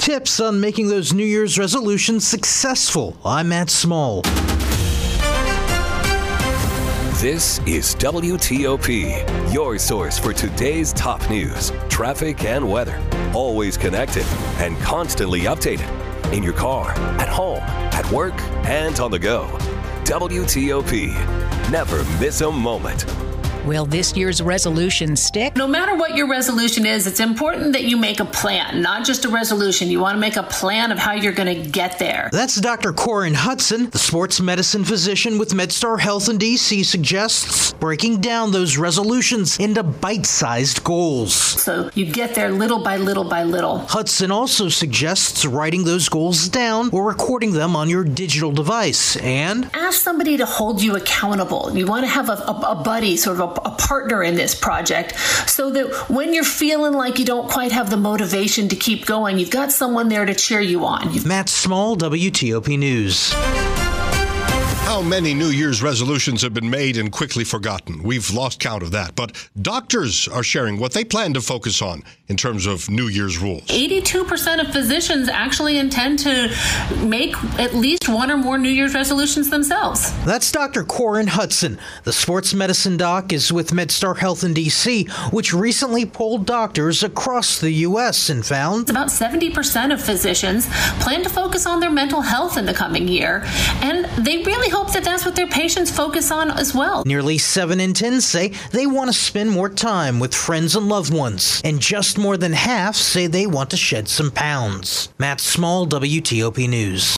Tips on making those New Year's resolutions successful. I'm Matt Small. This is WTOP, your source for today's top news, traffic, and weather. Always connected and constantly updated. In your car, at home, at work, and on the go. WTOP. Never miss a moment. Will this year's resolution stick? No matter what your resolution is, it's important that you make a plan, not just a resolution. You want to make a plan of how you're going to get there. That's Dr. Corin Hudson, the sports medicine physician with MedStar Health in D.C., suggests breaking down those resolutions into bite-sized goals. So you get there little by little by little. Hudson also suggests writing those goals down or recording them on your digital device. And ask somebody to hold you accountable. You want to have a buddy, sort of a partner in this project, so that when you're feeling like you don't quite have the motivation to keep going, you've got someone there to cheer you on. Matt Small, WTOP News. How many New Year's resolutions have been made and quickly forgotten? We've lost count of that. But doctors are sharing what they plan to focus on in terms of New Year's rules. 82% of physicians actually intend to make at least one or more New Year's resolutions themselves. That's Dr. Corin Hudson. The sports medicine doc is with MedStar Health in D.C., which recently polled doctors across the U.S. and found about 70% of physicians plan to focus on their mental health in the coming year, and they really hope that that's what their patients focus on as well. Nearly 7 in 10 say they want to spend more time with friends and loved ones, and just more than half say they want to shed some pounds. Matt Small, WTOP News.